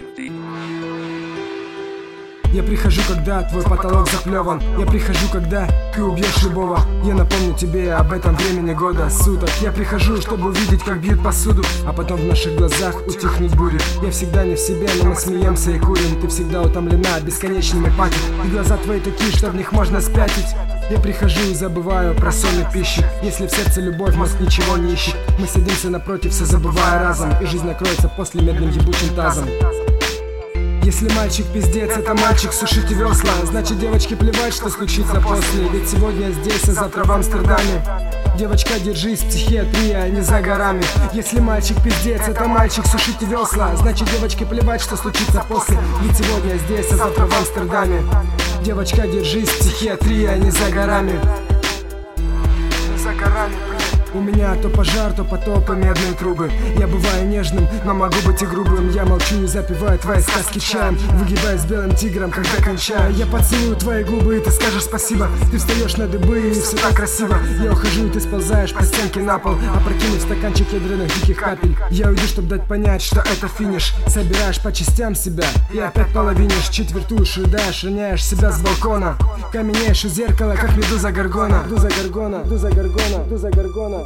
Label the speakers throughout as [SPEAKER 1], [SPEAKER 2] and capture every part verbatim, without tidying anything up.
[SPEAKER 1] Я прихожу, когда твой потолок заплеван. Я прихожу, когда ты убьешь любого. Я напомню тебе об этом времени года, суток. Я прихожу, чтобы увидеть, как бьют посуду, а потом в наших глазах утихнет буря. Я всегда не в себе, но мы смеемся и курим. Ты всегда утомлена бесконечными пати, и глаза твои такие, что в них можно спятить. Я прихожу и забываю про сон и пищу. Если в сердце любовь, мозг ничего не ищет. Мы садимся напротив, все забывая разом, и жизнь накроется после медным ебучим тазом. Если мальчик пиздец, это мальчик, сушите весла. Значит, девочке плевать, что случится после. Ведь сегодня здесь, а завтра в Амстердаме. Девочка, держись, психиатрия не за горами. Если мальчик пиздец, это мальчик, сушите весла. Значит, девочке плевать, что случится после. Ведь сегодня здесь, а завтра в Амстердаме. Девочка, держись, психиатрия не за горами. Не за горами, блин. У меня то пожар, то потоп и медные трубы. Я бываю нежным, но могу быть и грубым. Я молчу и запиваю твои сказки чаем, выгибаясь белым тигром, когда кончаю. Я поцелую твои губы, и ты скажешь спасибо. Ты встаешь на дыбы, и все так красиво. Я ухожу, и ты сползаешь по стенке на пол, опрокинув стаканчик ядреных диких капель. Я уйду, чтобы дать понять, что это финиш. Собираешь по частям себя и опять половинишь, четвертуешь, рыдаешь, роняешь себя с балкона. Каменеешь у зеркала, как медуза Горгона. Медуза Горгона, медуза Горгона, медуза Горгона.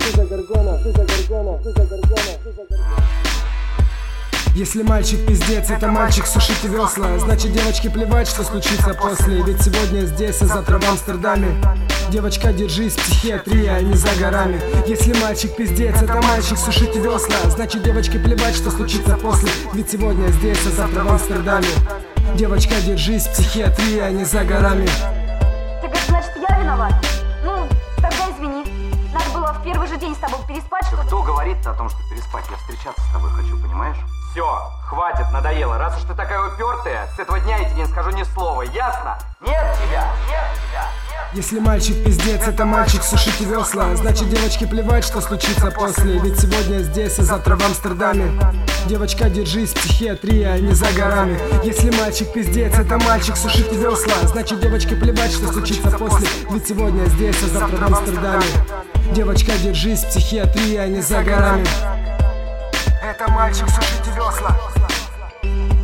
[SPEAKER 1] Если мальчик пиздец, это мальчик, сушите весла. Значит, девочке плевать, что случится после. Ведь сегодня здесь, а завтра в Амстердаме. Девочка, держись, психиатрия не за горами. Если мальчик пиздец, это мальчик, сушите весла. Значит, девочке плевать, что случится после. Ведь сегодня здесь, а завтра в Амстердаме. Девочка, держись, психиатрия не за горами.
[SPEAKER 2] Ты говоришь, значит, я виноват? Ну, тогда извини. Надо было в первый же день с тобой переспать, чтобы...
[SPEAKER 3] Кто говорит о том, что переспать? Я встречаться с тобой хочу, понимаешь? Все, хватит, надоело. Раз уж ты такая упертая, с этого дня я тебе не скажу ни слова, ясно? Нет тебя, нет тебя, нет.
[SPEAKER 1] Если мальчик пиздец, это мальчик, сушите весла. Значит, девочке плевать, что случится после. Ведь сегодня здесь, а завтра в Амстердаме. Девочка, держись, психиатрия не за горами. Если мальчик пиздец, это мальчик, сушите весла. Значит, девочке плевать, что случится после. Ведь сегодня здесь, а завтра в Амстердаме. Девочка, держись, психиатрия не за горами. Это мальчик, сушите весла.